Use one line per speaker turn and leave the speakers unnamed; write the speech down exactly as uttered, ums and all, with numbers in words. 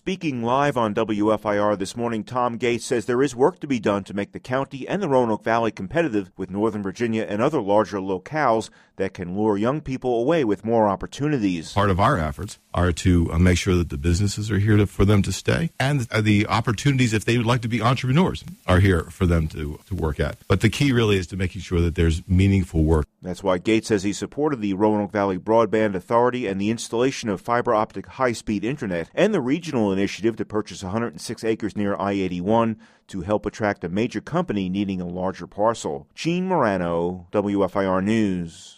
Speaking live on W F I R this morning, Tom Gates says there is work to be done to make the county and the Roanoke Valley competitive with Northern Virginia and other larger locales that can lure young people away with more opportunities.
Part of our efforts are to uh, make sure that the businesses are here to, for them to stay, and uh, the opportunities, if they would like to be entrepreneurs, are here for them to, to work at. But the key really is to making sure that there's meaningful work.
That's why Gates says he supported the Roanoke Valley Broadband Authority and the installation of fiber optic high-speed internet and the regional initiative to purchase one hundred six acres near I eighty-one to help attract a major company needing a larger parcel. Gene Morano, W F I R News.